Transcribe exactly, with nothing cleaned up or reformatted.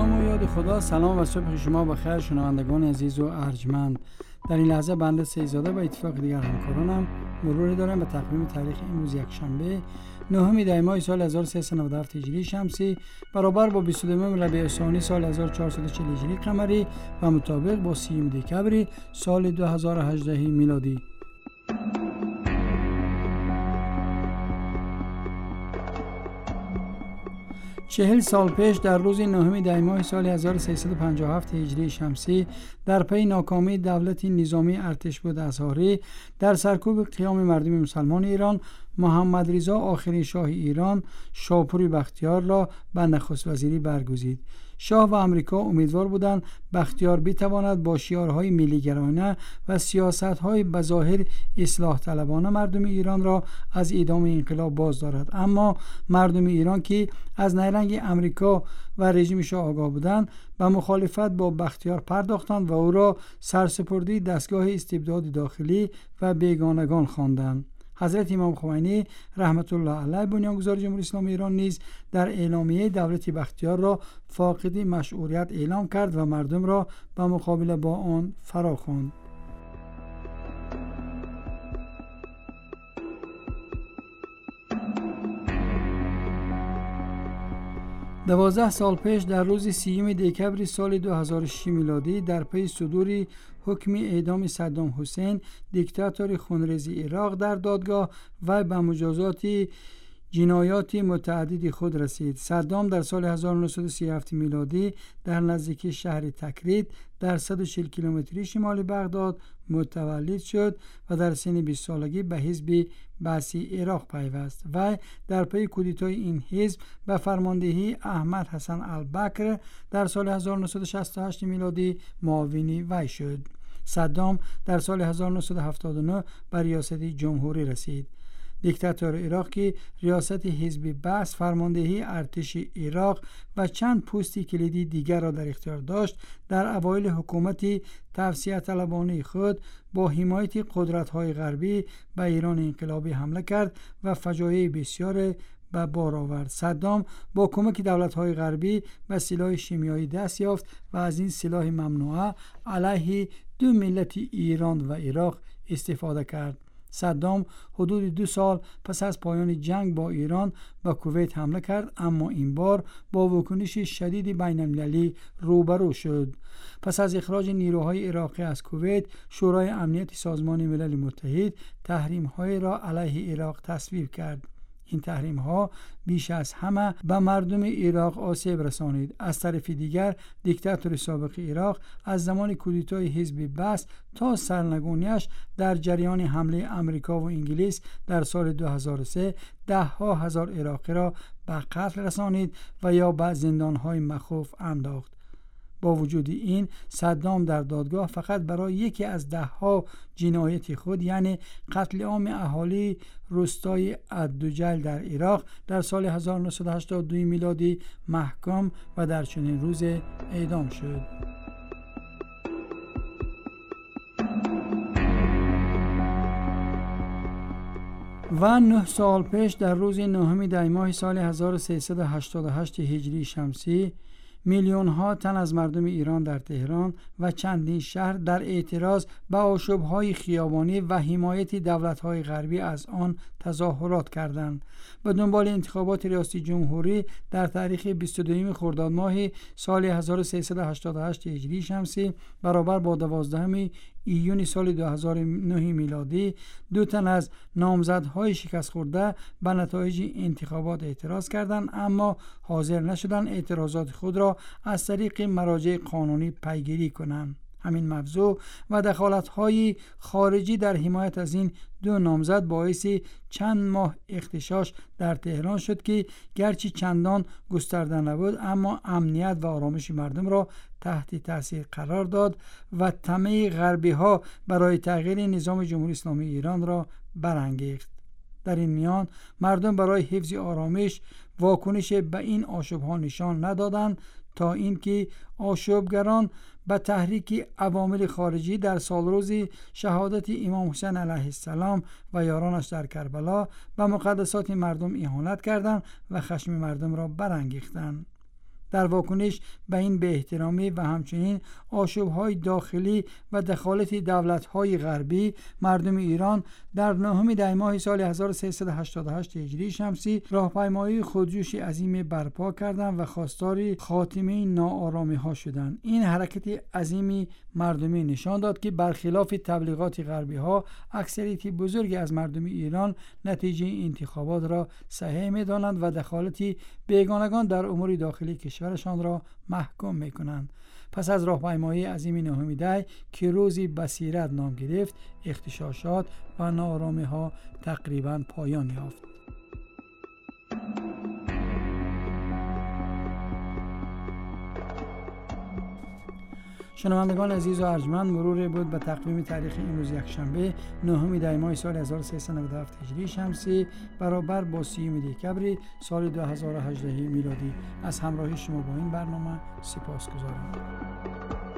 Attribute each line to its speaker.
Speaker 1: نام و یاد خدا. سلام و صبح شما بخیر شنوندگان عزیز و ارجمند. در این لحظه بنده سیزاده با اتفاق دیگر همکارانم مروری دارم به تقویم تاریخ امروز یک شنبه نهم دی ماه سال هزار و سیصد و نود و هفت هجری شمسی برابر با بیست و دو ربیع الثانی سال هزار و چهارصد و چهل هجری قمری و مطابق با سی دکبر سال دو هزار و هجده میلادی. چهل سال پیش در روز نهم دی ماه سال هزار و سیصد و پنجاه و هفت هجری شمسی در پی ناکامی دولت نظامی ارتشبد اظهاری در سرکوب قیام مردم مسلمان ایران، محمد رضا آخرین شاه ایران شاپور بختیار را به نخست وزیری برگزید. شاه و امریکا امیدوار بودند بختیار بتواند با شعارهای ملی‌گرایانه و سیاست‌های بظاهر اصلاح طلبانه مردم ایران را از ادامه انقلاب باز دارد، اما مردم ایران که از نیرنگ امریکا و رژیم شاه آگاه بودند به مخالفت با بختیار پرداختند و او را سرسپرده دستگاه استبداد داخلی و بیگانگان خواندند. حضرت امام خمینی رحمت الله علیه بنیانگذار جمهوری اسلامی ایران نیز در اعلامیه دولت بختیار را فاقد مشروعیت اعلام کرد و مردم را به مقابله با آن فراخواند. دوازده سال پیش در روز سیوم دکبر سال دو هزار و شش میلادی در پی صدور حکم اعدام صدام حسین دیکتاتور خونریز عراق در دادگاه و به مجازات جنایات متعدد خود رسید. صدام در سال هزار و نهصد و سی و هفت میلادی در نزدیکی شهر تکرید در صد و چهل کیلومتری شمال بغداد متولد شد و در سن بیست سالگی به حزب بعثی عراق پیوست و در پی کودتای این حزب به فرماندهی احمد حسن البکر در سال هزار و نهصد و شصت و هشت میلادی معاون وی شد. صدام در سال هزار و نهصد و هفتاد و نه به ریاست جمهوری رسید. دیکتاتور عراق که ریاست حزب بعث، فرماندهی ارتش عراق و چند پستی کلیدی دیگر را در اختیار داشت، در اوایل حکومت توسعه طلبانه خود با حمایت قدرت‌های غربی به ایران انقلابی حمله کرد و فجایع بسیار به بار آورد. صدام با کمک دولت‌های غربی به سلاح شیمیایی دست یافت و از این سلاح ممنوعه علیه دو ملت ایران و عراق استفاده کرد. صدام حدود دو سال پس از پایان جنگ با ایران به کویت حمله کرد، اما این بار با واکنش شدید بین المللی روبرو شد. پس از اخراج نیروهای عراقی از کویت، شورای امنیت سازمان ملل متحد تحریم‌های را علیه عراق تصویب کرد. این تحریم ها بیش از همه به مردم عراق آسیب رسانید. از طرف دیگر دیکتاتور سابق عراق از زمان کودتای حزب بعث تا سرنگونیش در جریان حمله امریکا و انگلیس در سال دو هزار و سه ده ها هزار عراقی را به قتل رسانید و یا به زندان های مخوف انداخت. با وجود این صدام در دادگاه فقط برای یکی از ده ها جنایت خود، یعنی قتل عام اهالی روستای الدجل در عراق در سال هزار و نهصد و هشتاد و دو میلادی محکوم و در چنین روز اعدام شد. و نه سال پیش در روز نهم دی ماه سال هزار و سیصد و هشتاد و هشت هجری شمسی میلیون ها تن از مردم ایران در تهران و چندین شهر در اعتراض به آشوب‌های خیابانی و حمایت دولت‌های غربی از آن تظاهرات کردند. به دنبال انتخابات ریاست جمهوری در تاریخ بیست و دو خرداد ماه سال هزار و سیصد و هشتاد و هشت هجری شمسی برابر با دوازدهم ایون سال دو هزار و نه میلادی دو تن از نامزدهای شکست خورده به نتایج انتخابات اعتراض کردند، اما حاضر نشدند اعتراضات خود را از طریق مراجع قانونی پیگیری کنند. همین موضوع و دخالت‌های خارجی در حمایت از این دو نامزد باعث چند ماه اغتشاش در تهران شد که گرچه چندان گسترده نبود، اما امنیت و آرامش مردم را تحت تاثیر قرار داد و طمع غربی‌ها برای تغییر نظام جمهوری اسلامی ایران را برانگیخت. در این میان مردم برای حفظ آرامش واکنش به این آشوب‌ها نشان ندادند تا اینکه آشوبگران به تحریک عوامل خارجی در سالروز شهادت امام حسین علیه السلام و یارانش در کربلا به مقدسات مردم اهانت کردند و خشم مردم را برانگیختند. در واکنش به این بی احترامی و همچنین آشوب‌های داخلی و دخالت دولت‌های غربی، مردم ایران در نهم دی ماه سال هزار و سیصد و هشتاد و هشت هجری شمسی راهپیمایی خودجوشی عظیم برپا کردند و خواستار خاتمه ناآرامی‌ها شدند. این حرکت عظیمی مردمی نشان داد که برخلاف تبلیغات غربی‌ها، اکثریت بزرگی از مردم ایران نتیجه انتخابات را صحیح می‌دانند و دخالت بیگانگان در امور داخلی کشورشان را محکوم می‌کنند. پس از راهپیمایی عظیم نهم دی که روزی بصیرت نام گرفت، اغتشاشات و ناآرامی‌ها تقریباً پایان یافت. شنوندگان عزیز و ارجمند، مرور بود به تقویم تاریخ امروز یکشنبه نهم دی ماه سال هزار و سیصد و نود و هفت هجری شمسی برابر با سیوم دکبر سال دو هزار و هجده میلادی. از همراهی شما با این برنامه سپاسگزارم.